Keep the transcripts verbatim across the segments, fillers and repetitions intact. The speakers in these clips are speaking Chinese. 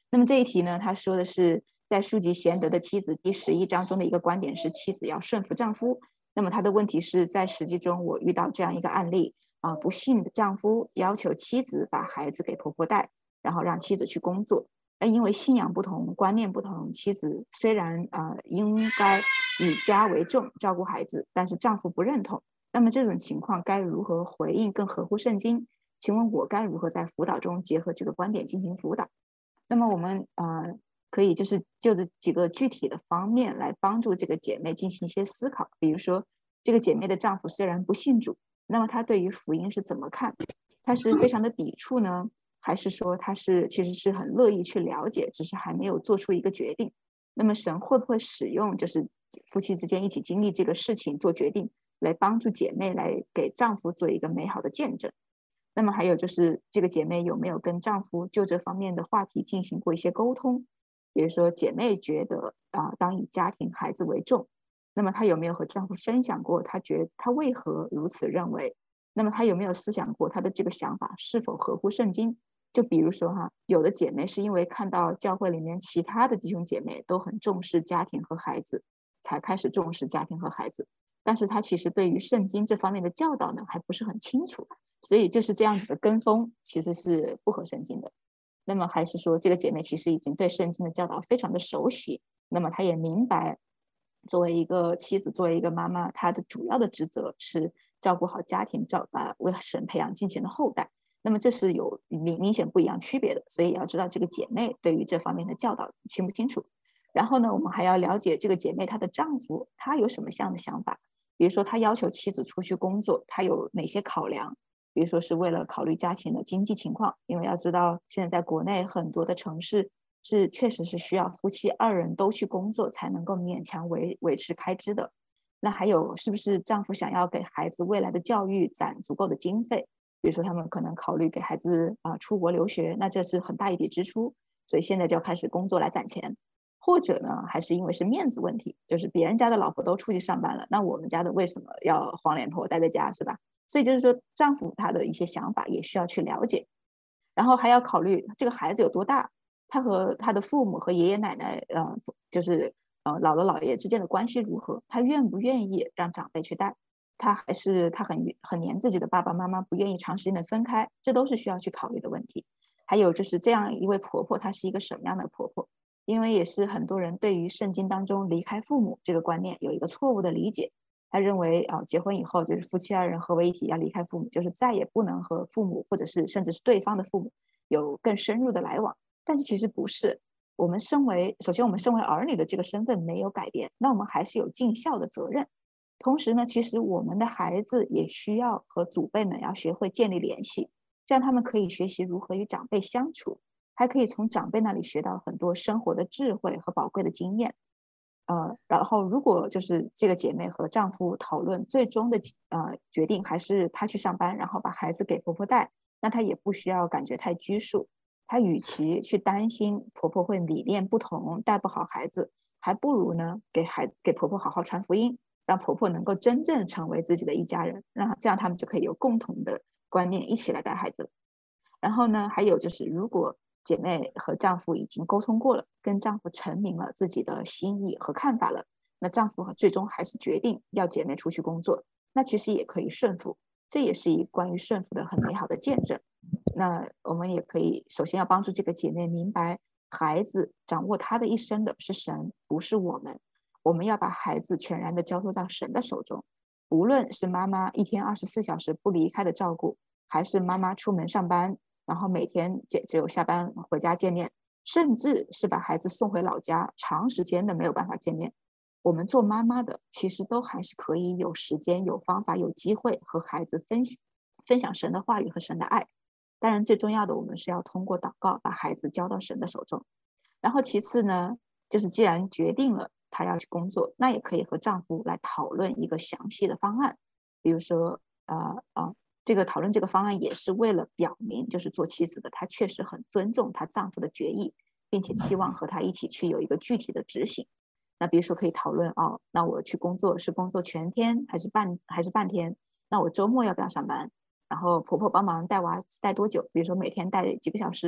那么这一题呢，他说的是在书籍贤德的妻子第十一章中的一个观点是妻子要顺服丈夫。那么他的问题是在实际中我遇到这样一个案例啊、呃，不幸的丈夫要求妻子把孩子给婆婆带，然后让妻子去工作。那因为信仰不同，观念不同，妻子虽然呃应该以家为重，照顾孩子，但是丈夫不认同。那么这种情况该如何回应更合乎圣经？请问我该如何在辅导中结合这个观点进行辅导？那么我们呃可以就是就这几个具体的方面来帮助这个姐妹进行一些思考。比如说，这个姐妹的丈夫虽然不信主，那么他对于福音是怎么看？他是非常的抵触呢，还是说他是其实是很乐意去了解，只是还没有做出一个决定？那么神会不会使用就是夫妻之间一起经历这个事情做决定，来帮助姐妹来给丈夫做一个美好的见证？那么还有就是这个姐妹有没有跟丈夫就这方面的话题进行过一些沟通？比如说姐妹觉得啊、呃，当以家庭孩子为重，那么她有没有和丈夫分享过她觉她为何如此认为？那么她有没有思想过她的这个想法是否合乎圣经？就比如说哈，有的姐妹是因为看到教会里面其他的弟兄姐妹都很重视家庭和孩子，才开始重视家庭和孩子，但是她其实对于圣经这方面的教导呢，还不是很清楚。所以就是这样子的跟风，其实是不合圣经的。那么还是说，这个姐妹其实已经对圣经的教导非常的熟悉，那么她也明白，作为一个妻子，作为一个妈妈，她的主要的职责是照顾好家庭，照啊为神培养敬虔的后代。那么这是有明明显不一样区别的，所以要知道这个姐妹对于这方面的教导清不清楚。然后呢，我们还要了解这个姐妹她的丈夫他有什么样的想法，比如说他要求妻子出去工作，他有哪些考量？比如说是为了考虑家庭的经济情况，因为要知道现在在国内很多的城市是确实是需要夫妻二人都去工作才能够勉强维维持开支的。那还有是不是丈夫想要给孩子未来的教育攒足够的经费？比如说他们可能考虑给孩子啊、呃、出国留学，那这是很大一笔支出，所以现在就要开始工作来攒钱。或者呢，还是因为是面子问题，就是别人家的老婆都出去上班了，那我们家的为什么要黄脸婆待在家，是吧？所以就是说，丈夫他的一些想法也需要去了解，然后还要考虑这个孩子有多大，他和他的父母和爷爷奶奶，呃，就是呃姥姥姥爷之间的关系如何，他愿不愿意让长辈去带，他还是他很很黏自己的爸爸妈妈，不愿意长时间的分开，这都是需要去考虑的问题。还有就是这样一位婆婆，她是一个什么样的婆婆？因为也是很多人对于圣经当中离开父母这个观念有一个错误的理解。他认为啊、呃，结婚以后就是夫妻二人合为一体，要离开父母，就是再也不能和父母或者是甚至是对方的父母有更深入的来往。但是其实不是，我们身为首先我们身为儿女的这个身份没有改变，那我们还是有尽孝的责任。同时呢，其实我们的孩子也需要和祖辈们要学会建立联系，这样他们可以学习如何与长辈相处，还可以从长辈那里学到很多生活的智慧和宝贵的经验。呃，然后如果就是这个姐妹和丈夫讨论，最终的呃决定还是她去上班，然后把孩子给婆婆带，那她也不需要感觉太拘束。她与其去担心婆婆会理念不同，带不好孩子，还不如呢给孩给婆婆好好传福音，让婆婆能够真正成为自己的一家人，让这样他们就可以有共同的观念，一起来带孩子。然后呢，还有就是，如果姐妹和丈夫已经沟通过了，跟丈夫陈明了自己的心意和看法了，那丈夫最终还是决定要姐妹出去工作，那其实也可以顺服，这也是一关于顺服的很美好的见证。那我们也可以首先要帮助这个姐妹明白，孩子掌握他的一生的是神，不是我们。我们要把孩子全然的交托到神的手中，无论是妈妈一天二十四小时不离开的照顾，还是妈妈出门上班，然后每天只只有下班回家见面，甚至是把孩子送回老家，长时间的没有办法见面。我们做妈妈的，其实都还是可以有时间、有方法、有机会和孩子分享分享神的话语和神的爱。当然，最重要的，我们是要通过祷告把孩子交到神的手中。然后其次呢，就是既然决定了她要去工作，那也可以和丈夫来讨论一个详细的方案，比如说，呃呃，这个讨论这个方案也是为了表明，就是做妻子的她确实很尊重她丈夫的决议，并且期望和他一起去有一个具体的执行。那比如说可以讨论哦，那我去工作是工作全天还是半还是半天？那我周末要不要上班？然后婆婆帮忙带娃带多久？比如说每天带几个小时，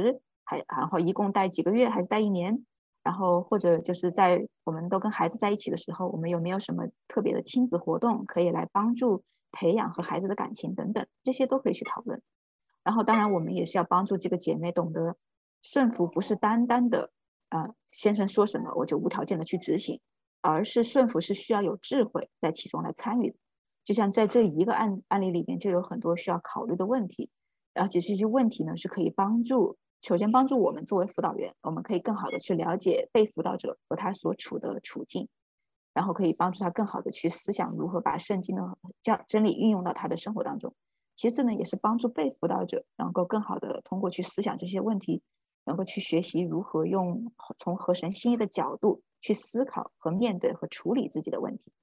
还然后一共带几个月还是带一年？然后或者就是在我们都跟孩子在一起的时候，我们有没有什么特别的亲子活动可以来帮助培养和孩子的感情等等，这些都可以去讨论。然后当然我们也是要帮助这个姐妹懂得顺服不是单单的呃先生说什么我就无条件的去执行，而是顺服是需要有智慧在其中来参与的。就像在这一个案案例里面就有很多需要考虑的问题，而且这些问题呢是可以帮助首先帮助我们作为辅导员，我们可以更好的去了解被辅导者和他所处的处境，然后可以帮助他更好的去思想如何把圣经的教真理运用到他的生活当中。其次呢，也是帮助被辅导者能够更好的通过去思想这些问题，能够去学习如何用从合神心意的角度去思考和面对和处理自己的问题。